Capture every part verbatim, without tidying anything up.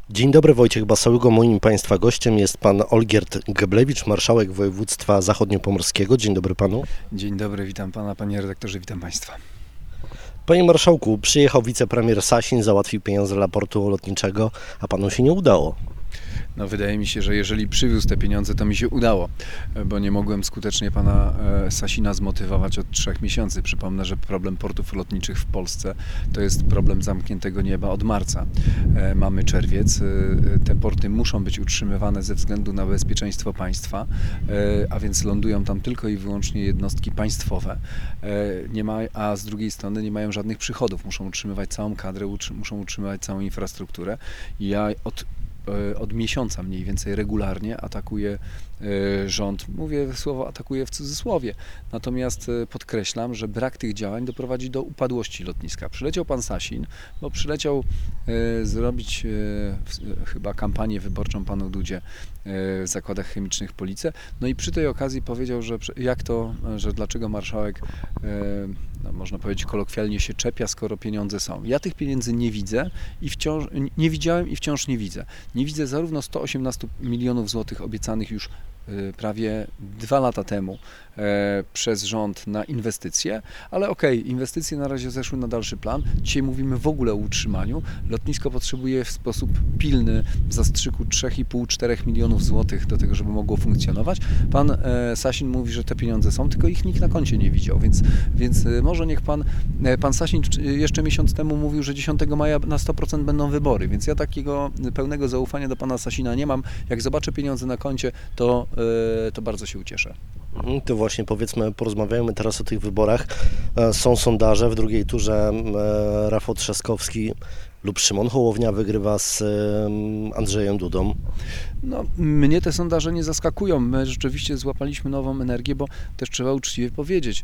Dzień dobry, Wojciech Basałygo. Moim Państwa gościem jest pan Olgierd Geblewicz, marszałek województwa zachodniopomorskiego. Dzień dobry panu. Dzień dobry, witam pana, panie redaktorze, witam państwa. Panie marszałku, przyjechał wicepremier Sasin, załatwił pieniądze dla portu lotniczego, a panu się nie udało. No wydaje mi się, że jeżeli przywiózł te pieniądze, to mi się udało, bo nie mogłem skutecznie pana Sasina zmotywować od trzech miesięcy. Przypomnę, że problem portów lotniczych w Polsce to jest problem zamkniętego nieba od marca. Mamy czerwiec, te porty muszą być utrzymywane ze względu na bezpieczeństwo państwa, a więc lądują tam tylko i wyłącznie jednostki państwowe, nie ma, a z drugiej strony nie mają żadnych przychodów, muszą utrzymywać całą kadrę, muszą utrzymywać całą infrastrukturę. I ja od od miesiąca mniej więcej regularnie atakuje rząd. Mówię słowo atakuje w cudzysłowie. Natomiast podkreślam, że brak tych działań doprowadzi do upadłości lotniska. Przyleciał pan Sasin, bo przyleciał zrobić chyba kampanię wyborczą panu Dudzie w zakładach chemicznych Police. No i przy tej okazji powiedział, że jak to, że dlaczego marszałek, no można powiedzieć kolokwialnie, się czepia, skoro pieniądze są. Ja tych pieniędzy nie widzę i wciąż nie widziałem i wciąż nie widzę. Nie widzę zarówno sto osiemnaście milionów złotych obiecanych już prawie dwa lata temu e, przez rząd na inwestycje, ale okej, okay, inwestycje na razie zeszły na dalszy plan. Dzisiaj mówimy w ogóle o utrzymaniu. Lotnisko potrzebuje w sposób pilny zastrzyku trzy i pół do czterech milionów złotych do tego, żeby mogło funkcjonować. Pan e, Sasin mówi, że te pieniądze są, tylko ich nikt na koncie nie widział, więc, więc e, może niech pan, e, pan Sasin jeszcze miesiąc temu mówił, że dziesiątego maja na sto procent będą wybory, więc ja takiego pełnego zaufania do pana Sasina nie mam. Jak zobaczę pieniądze na koncie, to to bardzo się ucieszę. To właśnie powiedzmy, porozmawiajmy teraz o tych wyborach. Są sondaże, w drugiej turze Rafał Trzaskowski lub Szymon Hołownia wygrywa z Andrzejem Dudą. No, mnie te sondaże nie zaskakują. My rzeczywiście złapaliśmy nową energię, bo też trzeba uczciwie powiedzieć,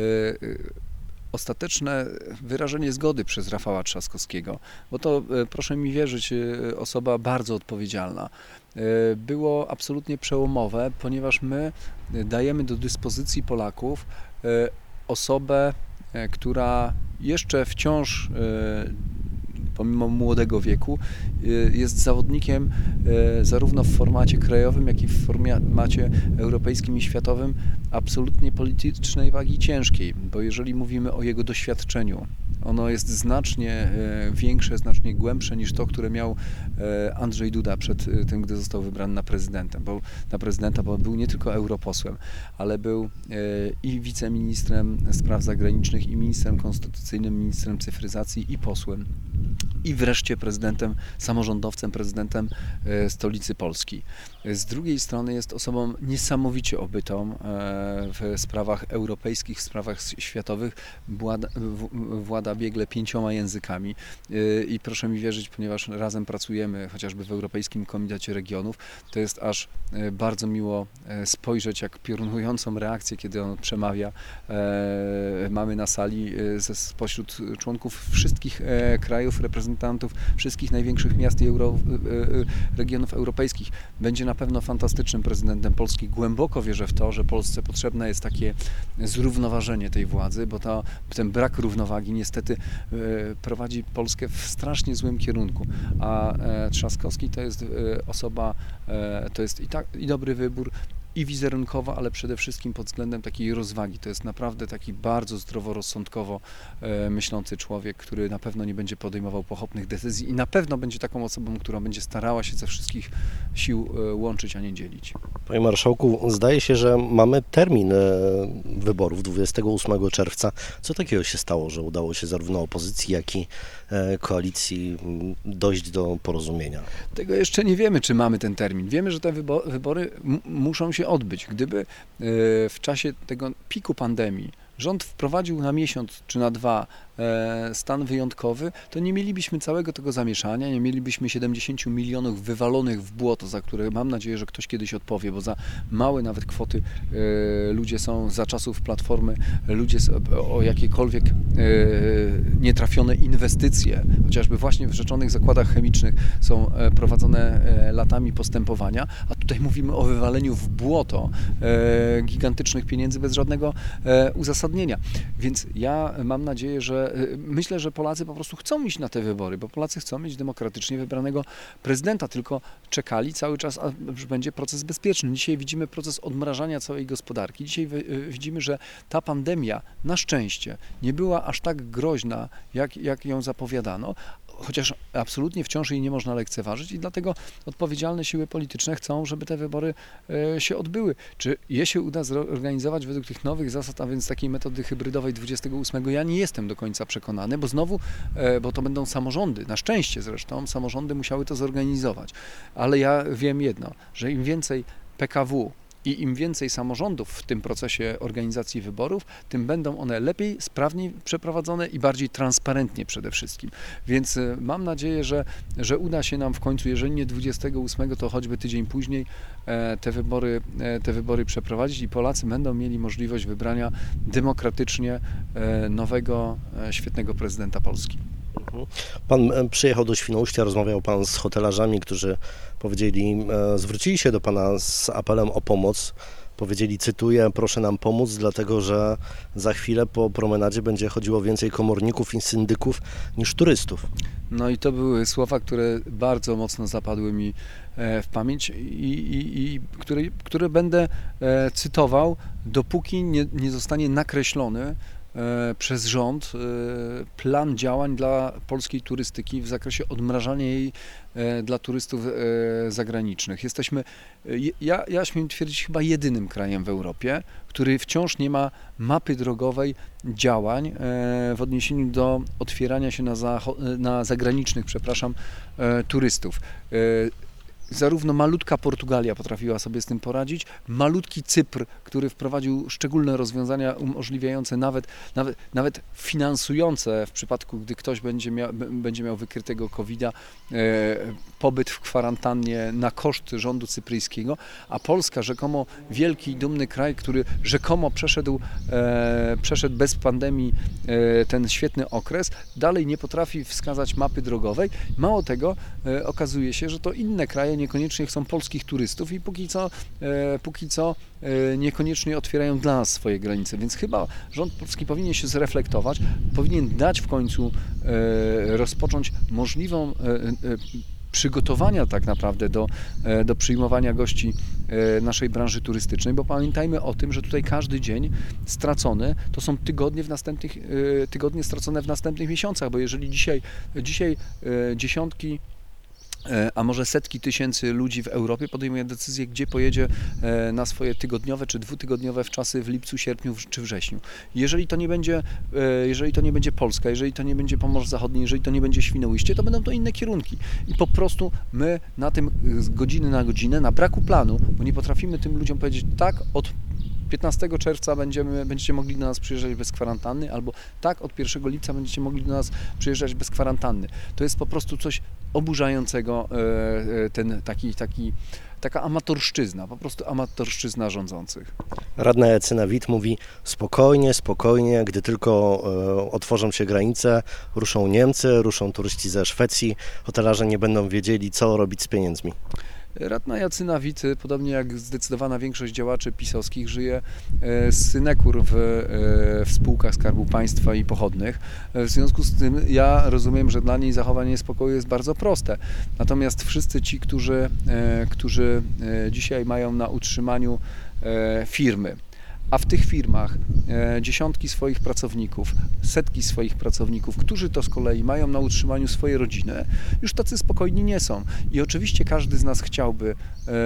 ostateczne wyrażenie zgody przez Rafała Trzaskowskiego, bo to, proszę mi wierzyć, osoba bardzo odpowiedzialna, było absolutnie przełomowe, ponieważ my dajemy do dyspozycji Polaków osobę, która jeszcze wciąż pomimo młodego wieku jest zawodnikiem zarówno w formacie krajowym, jak i w formacie europejskim i światowym absolutnie politycznej wagi ciężkiej, bo jeżeli mówimy o jego doświadczeniu, ono jest znacznie większe, znacznie głębsze niż to, które miał Andrzej Duda przed tym, gdy został wybrany na prezydenta, bo, na prezydenta, bo był nie tylko europosłem, ale był i wiceministrem spraw zagranicznych, i ministrem konstytucyjnym, ministrem cyfryzacji, i posłem. I wreszcie prezydentem, samorządowcem, prezydentem stolicy Polski. Z drugiej strony jest osobą niesamowicie obytą w sprawach europejskich, w sprawach światowych, włada, włada biegle pięcioma językami i proszę mi wierzyć, ponieważ razem pracujemy chociażby w Europejskim Komitecie Regionów, to jest aż bardzo miło spojrzeć, jak piorunującą reakcję, kiedy on przemawia, mamy na sali spośród członków wszystkich krajów, reprezentantów wszystkich największych miast i euro, regionów europejskich. Będzie na pewno fantastycznym prezydentem Polski. Głęboko wierzę w to, że Polsce potrzebne jest takie zrównoważenie tej władzy, bo ta, ten brak równowagi niestety prowadzi Polskę w strasznie złym kierunku. A Trzaskowski to jest osoba, to jest i, tak, i dobry wybór, i wizerunkowo, ale przede wszystkim pod względem takiej rozwagi. To jest naprawdę taki bardzo zdroworozsądkowo e, myślący człowiek, który na pewno nie będzie podejmował pochopnych decyzji i na pewno będzie taką osobą, która będzie starała się ze wszystkich sił e, łączyć, a nie dzielić. Panie marszałku, zdaje się, że mamy termin e, wyborów dwudziestego ósmego czerwca. Co takiego się stało, że udało się zarówno opozycji, jak i e, koalicji dojść do porozumienia? Tego jeszcze nie wiemy, czy mamy ten termin. Wiemy, że te wybo- wybory m- muszą się odbyć. Gdyby e, w czasie tego piku pandemii rząd wprowadził na miesiąc czy na dwa e, stan wyjątkowy, to nie mielibyśmy całego tego zamieszania, nie mielibyśmy siedemdziesięciu milionów wywalonych w błoto, za które mam nadzieję, że ktoś kiedyś odpowie, bo za małe nawet kwoty e, ludzie są za czasów Platformy, ludzie o jakiekolwiek e, nietrafione inwestycje, chociażby właśnie w rzeczonych zakładach chemicznych są e, prowadzone e, latami postępowania, a tutaj mówimy o wywaleniu w błoto e, gigantycznych pieniędzy bez żadnego e, uzasadnienia. Więc ja mam nadzieję, że że myślę, że Polacy po prostu chcą iść na te wybory, bo Polacy chcą mieć demokratycznie wybranego prezydenta, tylko czekali cały czas, aż będzie proces bezpieczny. Dzisiaj widzimy proces odmrażania całej gospodarki. Dzisiaj widzimy, że ta pandemia na szczęście nie była aż tak groźna, jak, jak ją zapowiadano, chociaż absolutnie wciąż jej nie można lekceważyć i dlatego odpowiedzialne siły polityczne chcą, żeby te wybory się odbyły. Czy je się uda zorganizować według tych nowych zasad, a więc takiej metody hybrydowej dwudziestego ósmego? Ja nie jestem do końca przekonany, bo znowu, bo to będą samorządy, na szczęście zresztą, samorządy musiały to zorganizować. Ale ja wiem jedno, że im więcej P K W i im więcej samorządów w tym procesie organizacji wyborów, tym będą one lepiej, sprawniej przeprowadzone i bardziej transparentnie przede wszystkim. Więc mam nadzieję, że, że uda się nam w końcu, jeżeli nie dwudziestego ósmego, to choćby tydzień później te wybory, te wybory przeprowadzić i Polacy będą mieli możliwość wybrania demokratycznie nowego, świetnego prezydenta Polski. Pan przyjechał do Świnoujścia, rozmawiał Pan z hotelarzami, którzy powiedzieli, zwrócili się do Pana z apelem o pomoc. Powiedzieli, cytuję, proszę nam pomóc, dlatego że za chwilę po promenadzie będzie chodziło więcej komorników i syndyków niż turystów. No i to były słowa, które bardzo mocno zapadły mi w pamięć i, i, i które, które będę cytował, dopóki nie, nie zostanie nakreślony przez rząd plan działań dla polskiej turystyki w zakresie odmrażania jej dla turystów zagranicznych. Jesteśmy, ja, ja śmiem twierdzić, chyba jedynym krajem w Europie, który wciąż nie ma mapy drogowej działań w odniesieniu do otwierania się na, za, na zagranicznych, przepraszam, turystów. Zarówno malutka Portugalia potrafiła sobie z tym poradzić, malutki Cypr, który wprowadził szczególne rozwiązania umożliwiające nawet, nawet, nawet finansujące w przypadku, gdy ktoś będzie miał, będzie miał wykrytego kowida, e, pobyt w kwarantannie na koszt rządu cypryjskiego, a Polska, rzekomo wielki i dumny kraj, który rzekomo przeszedł, e, przeszedł bez pandemii e, ten świetny okres, dalej nie potrafi wskazać mapy drogowej. Mało tego, e, okazuje się, że to inne kraje niekoniecznie chcą polskich turystów i póki co, e, póki co e, niekoniecznie otwierają dla nas swoje granice, więc chyba rząd polski powinien się zreflektować, powinien dać w końcu e, rozpocząć możliwą e, e, przygotowania tak naprawdę do, e, do przyjmowania gości e, naszej branży turystycznej, bo pamiętajmy o tym, że tutaj każdy dzień stracony to są tygodnie w następnych, e, tygodnie stracone w następnych miesiącach, bo jeżeli dzisiaj, dzisiaj e, dziesiątki a może setki tysięcy ludzi w Europie podejmuje decyzję, gdzie pojedzie na swoje tygodniowe czy dwutygodniowe wczasy w lipcu, sierpniu czy wrześniu. Jeżeli to nie będzie, jeżeli to nie będzie Polska, jeżeli to nie będzie Pomorze Zachodnie, jeżeli to nie będzie Świnoujście, to będą to inne kierunki. I po prostu my na tym z godziny na godzinę, na braku planu, bo nie potrafimy tym ludziom powiedzieć tak, od piętnastego czerwca będziemy, będziecie mogli do nas przyjeżdżać bez kwarantanny, albo tak, od pierwszego lipca będziecie mogli do nas przyjeżdżać bez kwarantanny. To jest po prostu coś oburzającego, ten taki, taki, taka amatorszczyzna, po prostu amatorszczyzna rządzących. Radna Jacyna Wit mówi spokojnie, spokojnie, gdy tylko e, otworzą się granice, ruszą Niemcy, ruszą turyści ze Szwecji, hotelarze nie będą wiedzieli, co robić z pieniędzmi. Radna Jacyna Wit, podobnie jak zdecydowana większość działaczy pisowskich, żyje z synekur w, w spółkach Skarbu Państwa i pochodnych. W związku z tym ja rozumiem, że dla niej zachowanie spokoju jest bardzo proste. Natomiast wszyscy ci, którzy, którzy dzisiaj mają na utrzymaniu firmy, a w tych firmach e, dziesiątki swoich pracowników, setki swoich pracowników, którzy to z kolei mają na utrzymaniu swoje rodziny, już tacy spokojni nie są. I oczywiście każdy z nas chciałby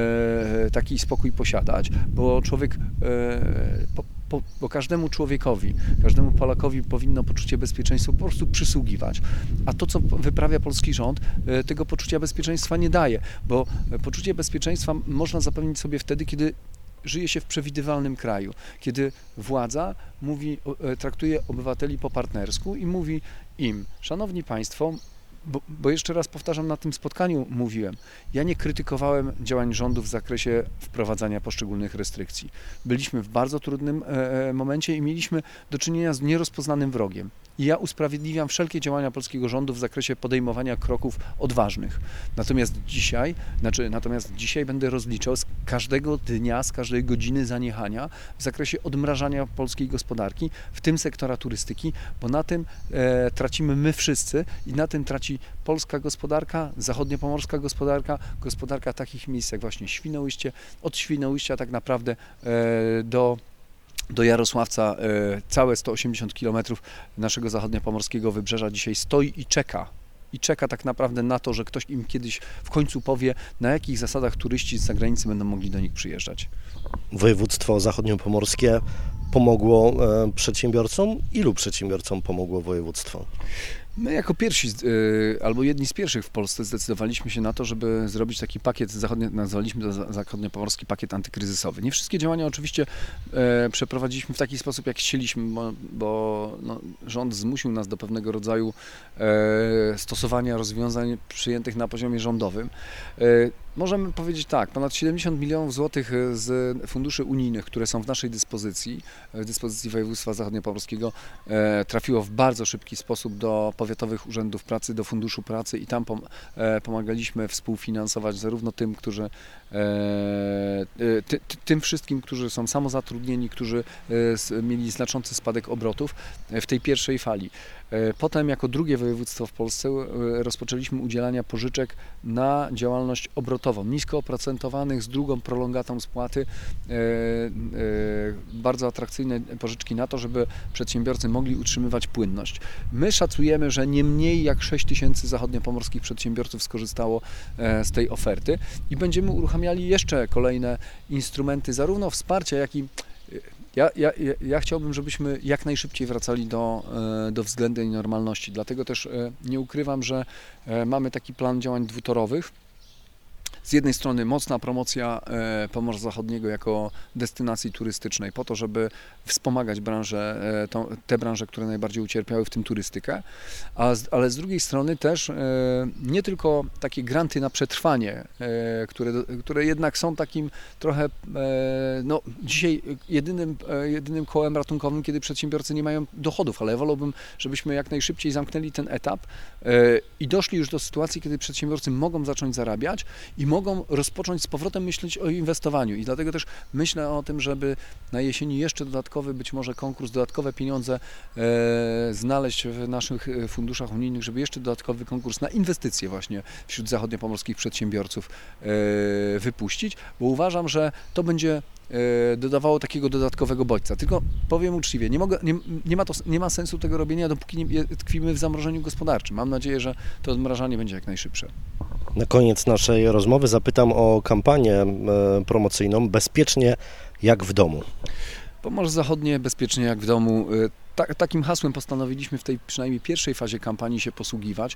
e, taki spokój posiadać, bo człowiek, e, po, po, bo każdemu człowiekowi, każdemu Polakowi powinno poczucie bezpieczeństwa po prostu przysługiwać. A to, co wyprawia polski rząd, e, tego poczucia bezpieczeństwa nie daje, bo poczucie bezpieczeństwa można zapewnić sobie wtedy, kiedy żyje się w przewidywalnym kraju, kiedy władza mówi, traktuje obywateli po partnersku i mówi im, szanowni państwo, bo, bo jeszcze raz powtarzam, na tym spotkaniu mówiłem, ja nie krytykowałem działań rządu w zakresie wprowadzania poszczególnych restrykcji. Byliśmy w bardzo trudnym e, momencie i mieliśmy do czynienia z nierozpoznanym wrogiem. I ja usprawiedliwiam wszelkie działania polskiego rządu w zakresie podejmowania kroków odważnych. Natomiast dzisiaj, znaczy, natomiast dzisiaj będę rozliczał z każdego dnia, z każdej godziny zaniechania w zakresie odmrażania polskiej gospodarki, w tym sektora turystyki, bo na tym e, tracimy my wszyscy i na tym traci polska gospodarka, zachodniopomorska gospodarka, gospodarka takich miejsc jak właśnie Świnoujście, od Świnoujścia tak naprawdę e, do do Jarosławca, e, całe sto osiemdziesiąt kilometrów naszego zachodniopomorskiego wybrzeża dzisiaj stoi i czeka. I czeka tak naprawdę na to, że ktoś im kiedyś w końcu powie, na jakich zasadach turyści z zagranicy będą mogli do nich przyjeżdżać. Województwo zachodniopomorskie pomogło e, przedsiębiorcom? Ilu przedsiębiorcom pomogło województwo? My jako pierwsi, y, albo jedni z pierwszych w Polsce zdecydowaliśmy się na to, żeby zrobić taki pakiet, zachodnio, nazwaliśmy to za- zachodniopomorski pakiet antykryzysowy. Nie wszystkie działania oczywiście e, przeprowadziliśmy w taki sposób, jak chcieliśmy, bo, bo no, rząd zmusił nas do pewnego rodzaju e, stosowania rozwiązań przyjętych na poziomie rządowym. E, Możemy powiedzieć tak, ponad siedemdziesiąt milionów złotych z funduszy unijnych, które są w naszej dyspozycji, w dyspozycji województwa zachodniopomorskiego, e, trafiło w bardzo szybki sposób do powiatowych urzędów pracy, do Funduszu Pracy i tam pom e, pomagaliśmy współfinansować zarówno tym, którzy e, ty, ty, tym wszystkim, którzy są samozatrudnieni, którzy e, s, mieli znaczący spadek obrotów w tej pierwszej fali. Potem jako drugie województwo w Polsce rozpoczęliśmy udzielania pożyczek na działalność obrotową, nisko oprocentowanych z drugą prolongatą spłaty, bardzo atrakcyjne pożyczki na to, żeby przedsiębiorcy mogli utrzymywać płynność. My szacujemy, że nie mniej jak sześć tysięcy zachodniopomorskich przedsiębiorców skorzystało z tej oferty i będziemy uruchamiali jeszcze kolejne instrumenty zarówno wsparcia, jak i Ja, ja, ja chciałbym, żebyśmy jak najszybciej wracali do, do względnej normalności, dlatego też nie ukrywam, że mamy taki plan działań dwutorowych. Z jednej strony mocna promocja Pomorza Zachodniego jako destynacji turystycznej po to, żeby wspomagać branżę, te branże, które najbardziej ucierpiały, w tym turystykę, a z, ale z drugiej strony też nie tylko takie granty na przetrwanie, które, które jednak są takim trochę, no dzisiaj jedynym, jedynym kołem ratunkowym, kiedy przedsiębiorcy nie mają dochodów, ale ja wolałbym, żebyśmy jak najszybciej zamknęli ten etap i doszli już do sytuacji, kiedy przedsiębiorcy mogą zacząć zarabiać i mogą rozpocząć z powrotem myśleć o inwestowaniu i dlatego też myślę o tym, żeby na jesieni jeszcze dodatkowy, być może konkurs, dodatkowe pieniądze e, znaleźć w naszych funduszach unijnych, żeby jeszcze dodatkowy konkurs na inwestycje właśnie wśród zachodniopomorskich przedsiębiorców e, wypuścić, bo uważam, że to będzie e, dodawało takiego dodatkowego bodźca. Tylko powiem uczciwie, nie, mogę, nie, nie, ma to, nie ma sensu tego robienia, dopóki nie tkwimy w zamrożeniu gospodarczym. Mam nadzieję, że to odmrażanie będzie jak najszybsze. Na koniec naszej rozmowy zapytam o kampanię e, promocyjną Bezpiecznie jak w domu. Pomorze Zachodnie, bezpiecznie jak w domu. Ta, takim hasłem postanowiliśmy w tej przynajmniej pierwszej fazie kampanii się posługiwać.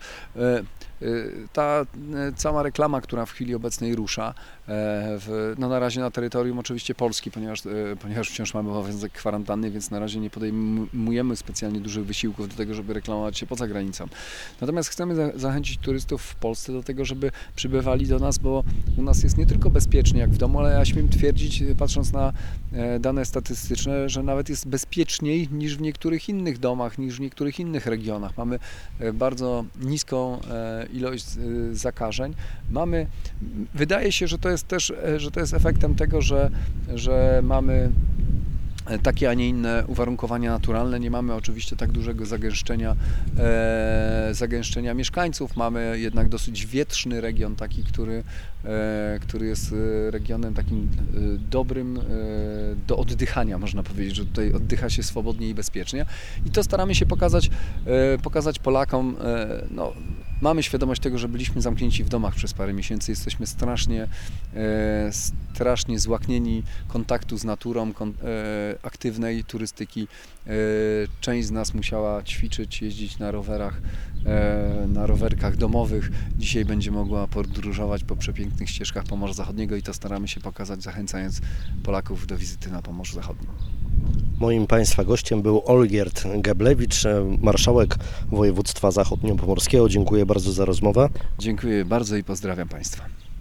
Ta cała reklama, która w chwili obecnej rusza, w, no na razie na terytorium oczywiście Polski, ponieważ, ponieważ wciąż mamy obowiązek kwarantanny, więc na razie nie podejmujemy specjalnie dużych wysiłków do tego, żeby reklamować się poza granicą. Natomiast chcemy za, zachęcić turystów w Polsce do tego, żeby przybywali do nas, bo u nas jest nie tylko bezpiecznie jak w domu, ale ja śmiem twierdzić, patrząc na dane statystyczne, że nawet jest bezpieczniej niż w niektórych innych domach, niż w niektórych innych regionach. Mamy bardzo niską ilość zakażeń. Mamy, wydaje się, że to jest też, że to jest efektem tego, że, że mamy takie, a nie inne uwarunkowania naturalne. Nie mamy oczywiście tak dużego zagęszczenia, e, zagęszczenia mieszkańców. Mamy jednak dosyć wietrzny region, taki, który, e, który jest regionem takim e, dobrym e, do oddychania, można powiedzieć, że tutaj oddycha się swobodnie i bezpiecznie. I to staramy się pokazać, e, pokazać Polakom. E, no, mamy świadomość tego, że byliśmy zamknięci w domach przez parę miesięcy. Jesteśmy strasznie, e, strasznie złaknieni kontaktu z naturą, kon, e, aktywnej turystyki. Część z nas musiała ćwiczyć, jeździć na rowerach, na rowerkach domowych. Dzisiaj będzie mogła podróżować po przepięknych ścieżkach Pomorza Zachodniego i to staramy się pokazać, zachęcając Polaków do wizyty na Pomorzu Zachodnim. Moim Państwa gościem był Olgierd Geblewicz, marszałek województwa zachodniopomorskiego. Dziękuję bardzo za rozmowę. Dziękuję bardzo i pozdrawiam Państwa.